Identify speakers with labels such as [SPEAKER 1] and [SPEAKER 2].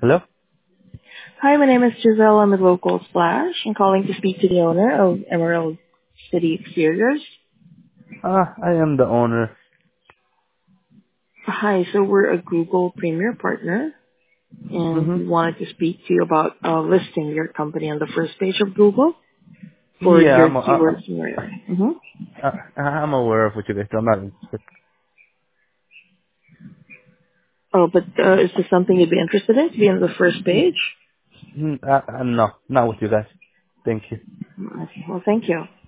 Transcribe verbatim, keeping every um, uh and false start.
[SPEAKER 1] Hello?
[SPEAKER 2] Hi, my name is Giselle. I'm with Local Splash. I'm calling to speak to the owner of Emerald City Exteriors.
[SPEAKER 1] Ah, I am the owner.
[SPEAKER 2] Hi, so we're a Google Premier partner, and
[SPEAKER 1] Mm-hmm.
[SPEAKER 2] we wanted to speak to you about uh, listing your company on the first page of Google for
[SPEAKER 1] Yeah,
[SPEAKER 2] your
[SPEAKER 1] I'm, uh,
[SPEAKER 2] keywords in your area. Mm-hmm.
[SPEAKER 1] uh, I'm aware of what you guys do. I'm not interested.
[SPEAKER 2] Oh, but uh, is this something you'd be interested in, to be on the first page?
[SPEAKER 1] Mm, mm, uh, uh, no, not with you guys. Thank you.
[SPEAKER 2] Okay, well, thank you.